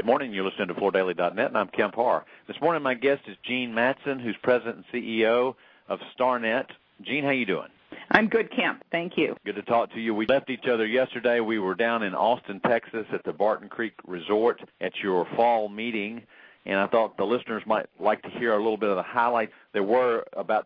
Good morning. You're listening to FloorDaily.net, and I'm Kemp Harr. This morning, my guest is Jean Mattson, who's President and CEO of StarNet. Jean, how you doing? I'm good, Kemp. Thank you. Good to talk to you. We left each other yesterday. We were down in Austin, Texas at the Barton Creek Resort at your fall meeting, and I thought the listeners might like to hear a little bit of the highlights. There were about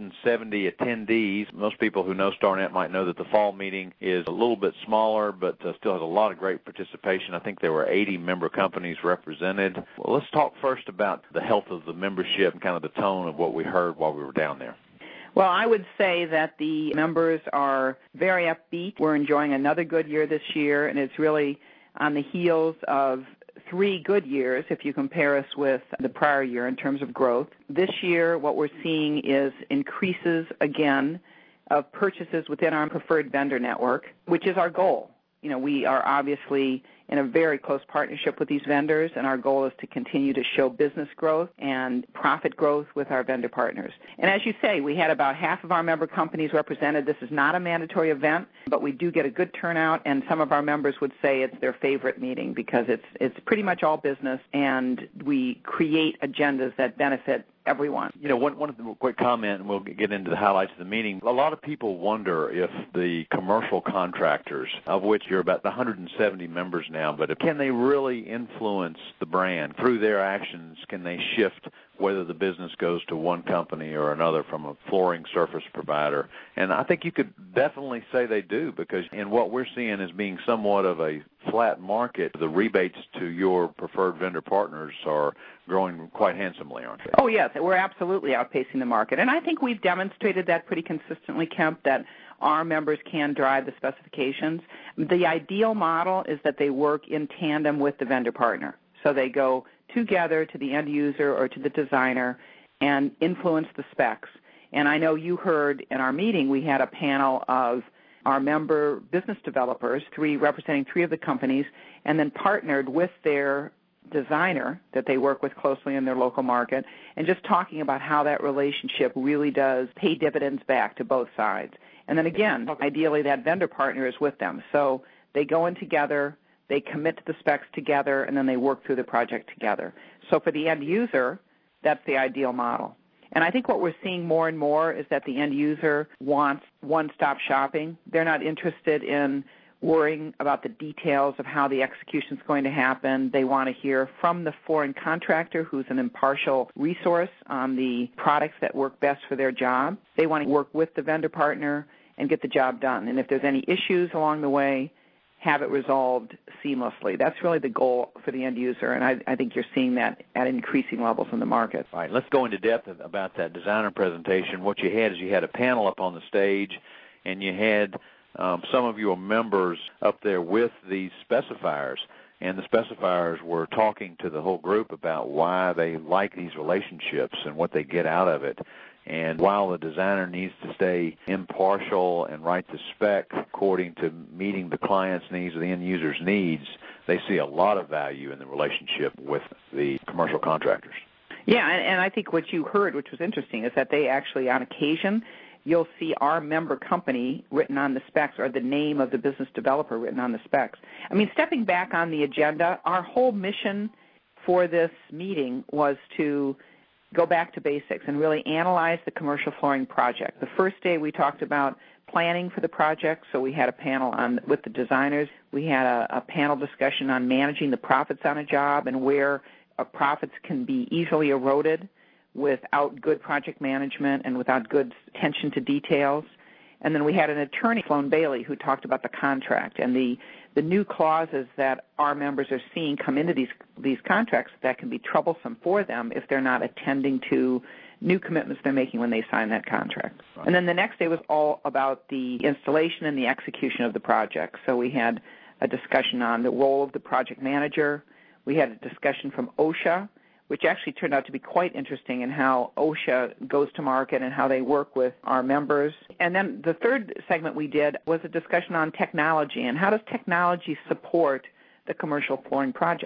270 attendees. Most people who know StarNet might know that the fall meeting is a little bit smaller, but still has a lot of great participation. I think there were 80 member companies represented. Well, let's talk first about the health of the membership and kind of the tone of what we heard while we were down there. Well, I would say that the members are very upbeat. We're enjoying another good year this year, and it's really on the heels of 3 good years if you compare us with the prior year in terms of growth. This year, what we're seeing is increases again of purchases within our preferred vendor network, which is our goal. You know, we are obviously in a very close partnership with these vendors, and our goal is to continue to show business growth and profit growth with our vendor partners. And as you say, we had about half of our member companies represented. This is not a mandatory event, but we do get a good turnout, and some of our members would say it's their favorite meeting because it's pretty much all business, and we create agendas that benefit everyone. You know, one quick comment, and we'll get into the highlights of the meeting. A lot of people wonder if the commercial contractors, of which you're about 170 members now, but can they really influence the brand through their actions? Can they shift whether the business goes to one company or another from a flooring surface provider? And I think you could definitely say they do, because in what we're seeing as being somewhat of a flat market, the rebates to your preferred vendor partners are growing quite handsomely, aren't they? Oh, yes. We're absolutely outpacing the market. And I think we've demonstrated that pretty consistently, Kemp, that our members can drive the specifications. The ideal model is that they work in tandem with the vendor partner. So they go together to the end user or to the designer and influence the specs. And I know you heard in our meeting we had a panel of our member business developers, representing 3 of the companies, and then partnered with their designer that they work with closely in their local market, and just talking about how that relationship really does pay dividends back to both sides. And then again, ideally that vendor partner is with them. So they go in together, they commit to the specs together, and then they work through the project together. So for the end user, that's the ideal model. And I think what we're seeing more and more is that the end user wants one-stop shopping. They're not interested in worrying about the details of how the execution is going to happen. They want to hear from the flooring contractor, who's an impartial resource on the products that work best for their job. They want to work with the vendor partner and get the job done. And if there's any issues along the way, have it resolved seamlessly. That's really the goal for the end user, and I think you're seeing that at increasing levels in the market. All right, let's go into depth about that designer presentation. What you had is you had a panel up on the stage, and you had some of your members up there with these specifiers, and the specifiers were talking to the whole group about why they like these relationships and what they get out of it. And while the designer needs to stay impartial and write the spec according to meeting the client's needs or the end user's needs, they see a lot of value in the relationship with the commercial contractors. Yeah, and I think what you heard, which was interesting, is that they actually, on occasion, you'll see our member company written on the specs or the name of the business developer written on the specs. I mean, stepping back on the agenda, our whole mission for this meeting was to go back to basics and really analyze the commercial flooring project. The first day we talked about planning for the project, so we had a panel with the designers. We had a panel discussion on managing the profits on a job and where profits can be easily eroded without good project management and without good attention to details. And then we had an attorney, Sloan Bailey, who talked about the contract and the new clauses that our members are seeing come into these contracts that can be troublesome for them if they're not attending to new commitments they're making when they sign that contract. Right. And then the next day was all about the installation and the execution of the project. So we had a discussion on the role of the project manager. We had a discussion from OSHA, which actually turned out to be quite interesting in how OSHA goes to market and how they work with our members. And then the third segment we did was a discussion on technology and how does technology support the commercial flooring project.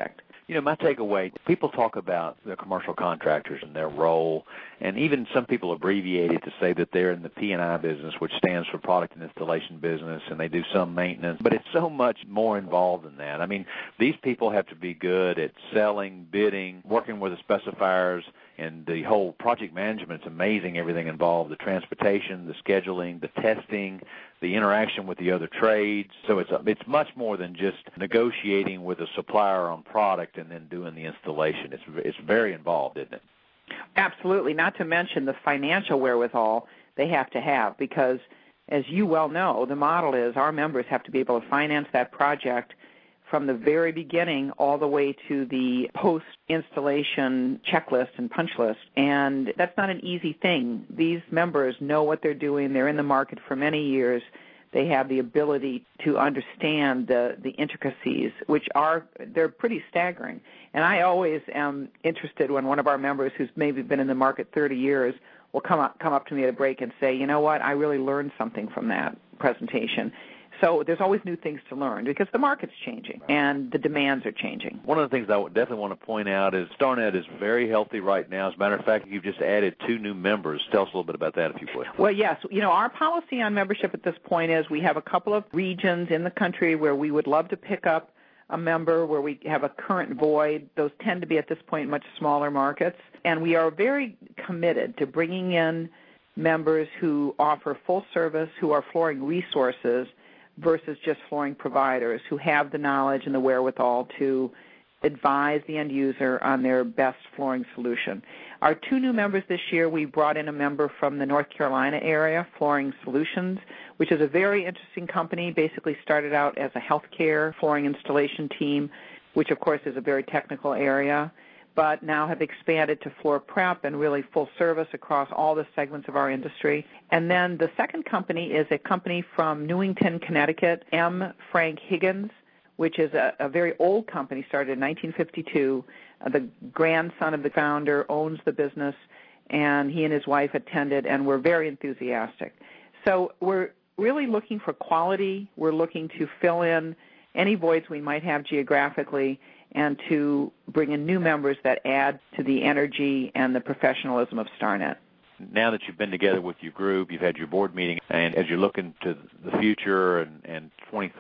My takeaway, people talk about the commercial contractors and their role, and even some people abbreviate it to say that they're in the P&I business, which stands for product and installation business, and they do some maintenance, but it's so much more involved than that. I mean, these people have to be good at selling, bidding, working with the specifiers, and the whole project management. It's amazing, everything involved, the transportation, the scheduling, the testing, the interaction with the other trades. So it's much more than just negotiating with a supplier on product and then doing the installation. It's very involved, isn't it? Absolutely, not to mention the financial wherewithal they have to have, because as you well know, the model is our members have to be able to finance that project from the very beginning all the way to the post-installation checklist and punch list. And that's not an easy thing. These members know what they're doing. They're in the market for many years. They have the ability to understand the intricacies, they're pretty staggering. And I always am interested when one of our members who's maybe been in the market 30 years will come up to me at a break and say, you know what, I really learned something from that presentation. So there's always new things to learn because the market's changing and the demands are changing. One of the things I would definitely want to point out is StarNet is very healthy right now. As a matter of fact, you've just added 2 new members. Tell us a little bit about that, if you would. Well, yes. Our policy on membership at this point is we have a couple of regions in the country where we would love to pick up a member, where we have a current void. Those tend to be, at this point, much smaller markets. And we are very committed to bringing in members who offer full service, who are flooring resources, versus just flooring providers who have the knowledge and the wherewithal to advise the end user on their best flooring solution. Our 2 new members this year, we brought in a member from the North Carolina area, Flooring Solutions, which is a very interesting company, basically started out as a healthcare flooring installation team, which of course is a very technical area, but now have expanded to floor prep and really full service across all the segments of our industry. And then the second company is a company from Newington, Connecticut, M. Frank Higgins, which is a very old company, started in 1952. The grandson of the founder owns the business, and he and his wife attended and were very enthusiastic. So we're really looking for quality. We're looking to fill in any voids we might have geographically, and to bring in new members that add to the energy and the professionalism of StarNet. Now that you've been together with your group, you've had your board meeting, and as you're looking to the future and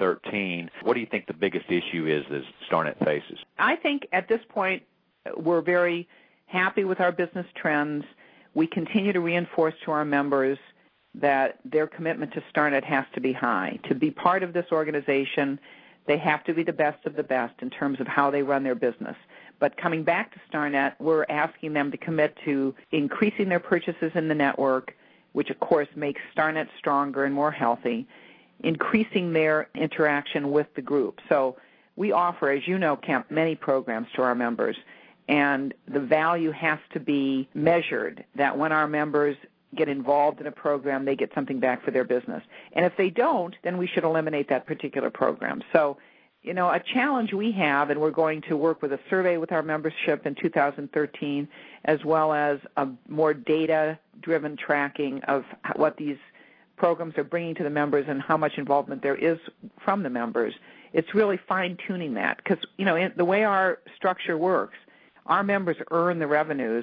2013, what do you think the biggest issue is that StarNet faces? I think at this point we're very happy with our business trends. We continue to reinforce to our members that their commitment to StarNet has to be high. To be part of this organization, they have to be the best of the best in terms of how they run their business. But coming back to StarNet, we're asking them to commit to increasing their purchases in the network, which of course makes StarNet stronger and more healthy, increasing their interaction with the group. So we offer, as you know, Kemp, many programs to our members, and the value has to be measured, that when our members get involved in a program, they get something back for their business. And if they don't, then we should eliminate that particular program. So, a challenge we have, and we're going to work with a survey with our membership in 2013, as well as a more data-driven tracking of what these programs are bringing to the members and how much involvement there is from the members. It's really fine-tuning that because, the way our structure works, our members earn the revenues,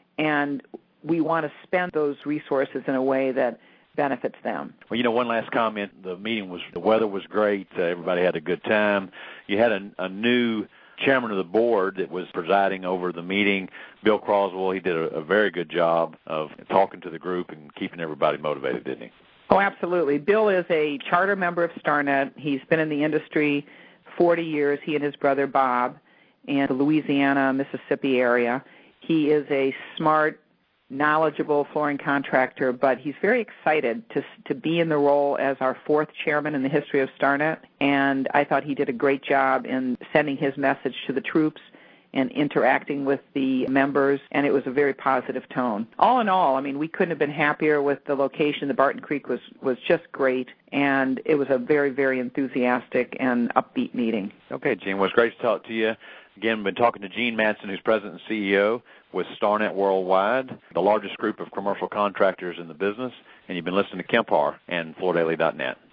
and we want to spend those resources in a way that benefits them. Well, one last comment. The weather was great. Everybody had a good time. You had a new chairman of the board that was presiding over the meeting, Bill Croswell. He did a very good job of talking to the group and keeping everybody motivated, didn't he? Oh, absolutely. Bill is a charter member of StarNet. He's been in the industry 40 years, he and his brother Bob, in the Louisiana, Mississippi area. He is a smart, knowledgeable flooring contractor, but he's very excited to be in the role as our 4th chairman in the history of StarNet, and I thought he did a great job in sending his message to the troops and interacting with the members, and it was a very positive tone. All in all, we couldn't have been happier with the location. The Barton Creek was just great, and it was a very, very enthusiastic and upbeat meeting. Okay, Gene, well, it's great to talk to you. Again, we've been talking to Gene Matson, who's President and CEO with StarNet Worldwide, the largest group of commercial contractors in the business, and you've been listening to Kemp Harr and FloorDaily.net.